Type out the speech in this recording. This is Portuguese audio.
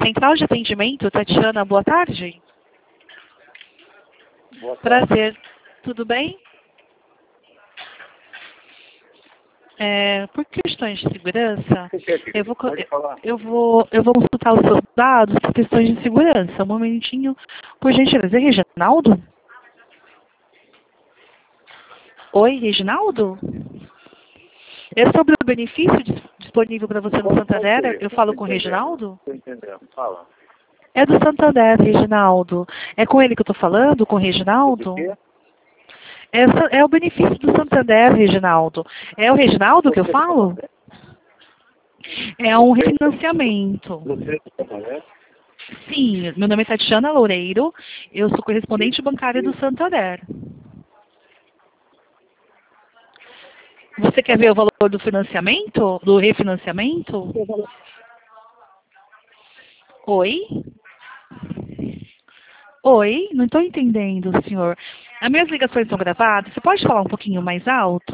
Central de Atendimento, Tatiana, boa tarde. Boa tarde. Prazer. Tudo bem? Por questões de segurança, Pode falar. eu vou consultar os seus dados por questões de segurança. Um momentinho, por gentileza. É Reginaldo? Oi, Reginaldo? É sobre o benefício disponível para você no Santander? Eu falo com o Reginaldo? Estou entendendo. Fala. É do Santander, Reginaldo. É com ele que eu estou falando, com o Reginaldo? O quê? É o benefício do Santander, Reginaldo. É o Reginaldo que eu falo? É um refinanciamento. Você é Santander? Sim, meu nome é Tatiana Loureiro, eu sou correspondente bancária do Santander. Você quer ver o valor do financiamento? Do refinanciamento? Oi? Oi? Não estou entendendo, senhor. As minhas ligações são gravadas. Você pode falar um pouquinho mais alto?